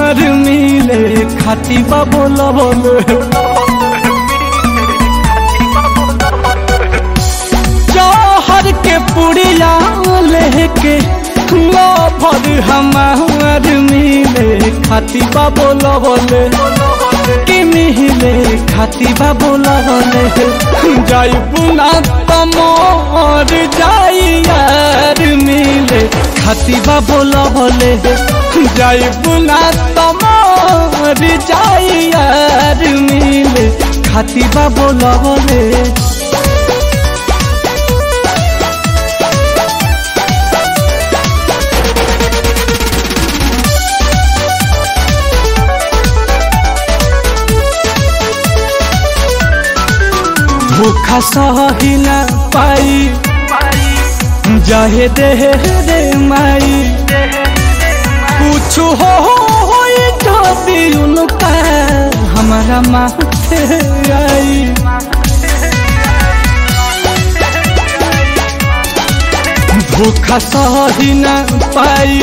तमार मिले खाती बा बोला बोले जौहर के पुड़िया लेके भर हमार मिले खाती बा बोला बोले कि मिले खाती बा बोला बोले जाई बुना तमोर जाई यार मिले खाती बा बोला बोले जाई बुना तमोर जाई यार मिले खाती बा बोला बोले भूखा सही न पाई जाहे दे रे माई कुछ हो तो भी उनका हमारा माथे आई भूखा सही न पाई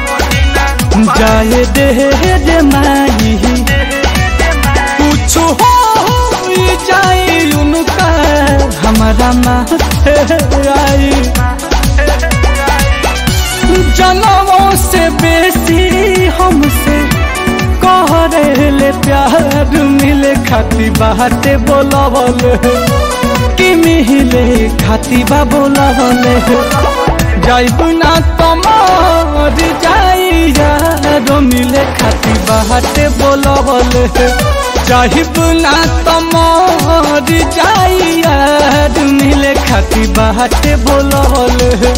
जाहे दे रे माई कुछ हो जाए उनका हमारा माथे आई जनमों से बेसी हमसे कह रहे प्यार मिले खाती बाटे बोला बोले कि मिले खाती बा बोला बोले जाइब ना तमार जाई यार मिले खाती बाटे बोला बोले जाहिब ना तमार जाई यार मिले खाती बाटे बोला बोले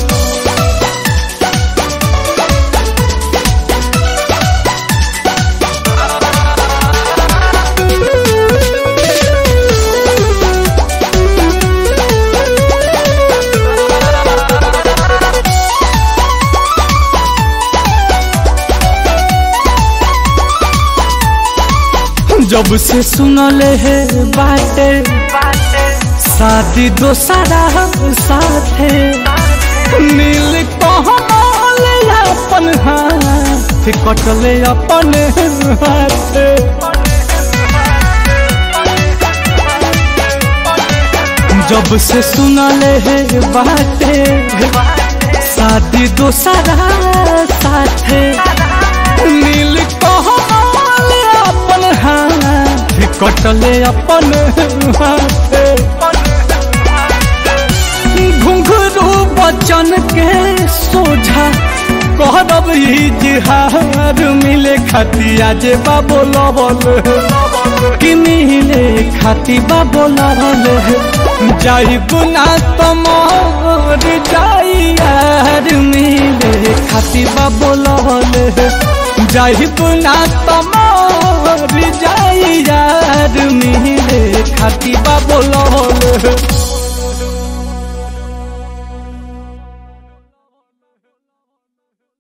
जब से सुनले है बाटे शादी दोसरा साथे नील कहल अपन हाथ कटले अपन हाथ जब से सुनले है बाटे शादी दोसरा साथे नील कहल अपन हाथ कटले अपन हाथ घुंघरू बचन के सोझा कहब इजहार मिले खाती आज बा बोला बोले कि मिले खाती बा बोला बोले जाई गुना तमार जाई यार मिले खाती बा बोला बोले जाई गुना तमार जाई यार मिले खाती बा बोला बोले।